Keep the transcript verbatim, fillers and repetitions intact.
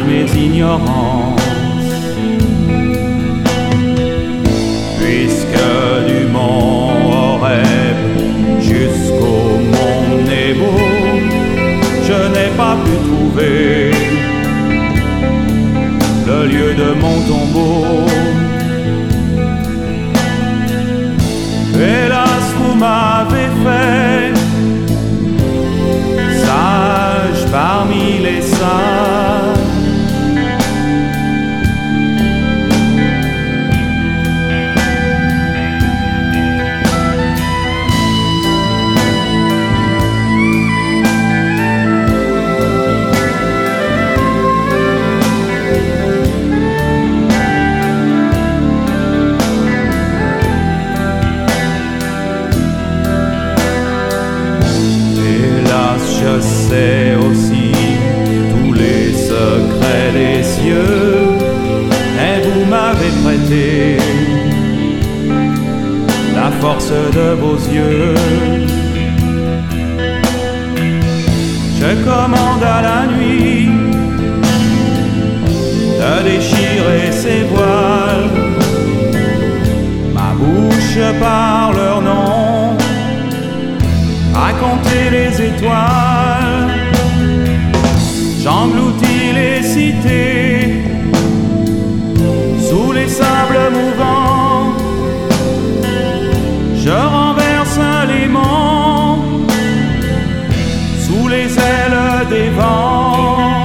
mes ignorances. Puisque du mont Horeb jusqu'au mont Nebo, je n'ai pas pu trouver le lieu de mon tombeau. Hélas, vous m'avez fait sage parmi les sages. Je sais aussi tous les secrets des cieux, et vous m'avez prêté la force de vos yeux. Je commande à la nuit de déchirer ses voiles, ma bouche par leur nom, raconter les étoiles, j'engloutis les cités, sous les sables mouvants, je renverse les monts, sous les ailes des vents.